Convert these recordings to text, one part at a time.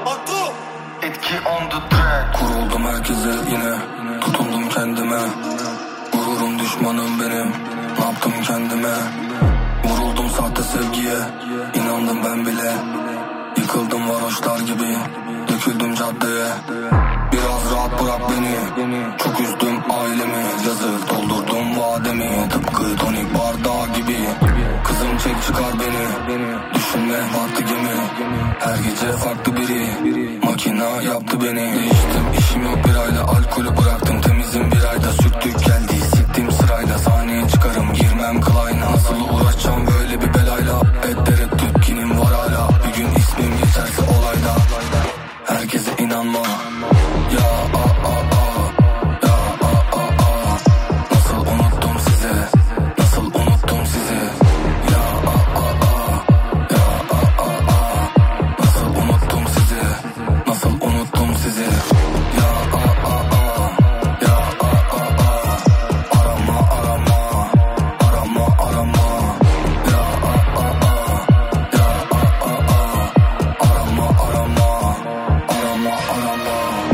Etki on the track. Kuruldum herkese yine, tutundum kendime. Gururum düşmanım benim, ne yaptım kendime. Vuruldum sahte sevgiye, inandım ben bile. Yıkıldım varoşlar gibi, döküldüm caddeye. Biraz rahat bırak beni, çok üzdüm ailemi. Yazık doldurdum vademi, tıpkı tonik bardağı gibi. Kızım çek çıkar beni, düşünme battı gemi. Her gece farklı biri, makina yaptı beni. Değiştim işim yok bir ayda, alkolü bıraktım temizim bir ayda. Sürttük geldi siktim sırayla, sahneye çıkarım girmem kılayına. Nasıl uğraşacağım böyle bir belayla, ettereddüt kinim var hala. Bir gün ismim geçerse olayda, herkese inanma. Ya nasıl unuttum sizi, nasıl unuttum sizi. Ya nasıl unuttum sizi, nasıl unuttum sizi. Ya arama arama, arama arama. Ya arama arama, arama arama.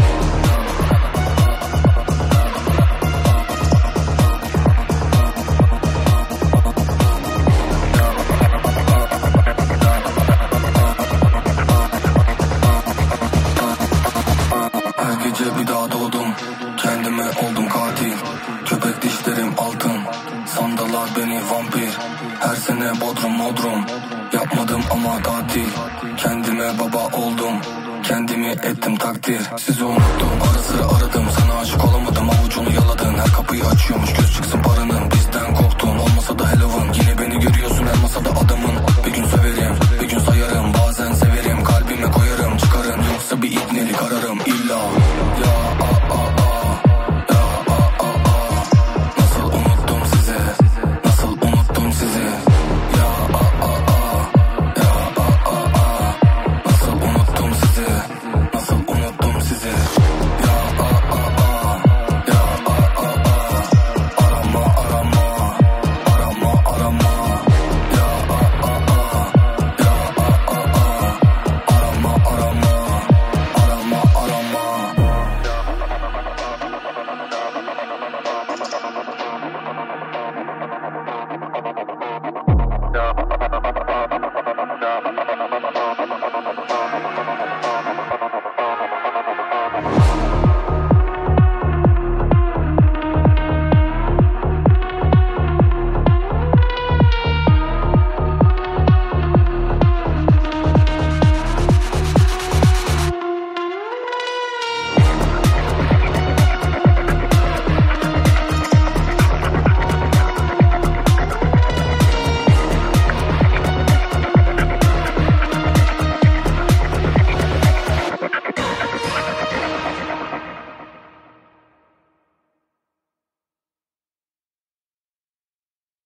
Her gece bir daha doğdum, kendime oldum katil. Köpek dişlerim altın, sandılar beni vampir. Her sene bodrum modrum, yapmadım ama tatil. Kendime baba oldum, kendimi ettim takdir. Sizi unuttum, ara sıra aradım, sana aşık olamadım. Avucunu yaladın, her kapıyı açıyormuş, göz çıksın paranın. Bizden korktun, olmasa da Halloween. Yine beni görüyorsun, her masada adamın. Bir gün söverim, bir gün sayarım, bazen severim. Kalbime koyarım, çıkarım, yoksa bir ibnelik ararım illa. Ya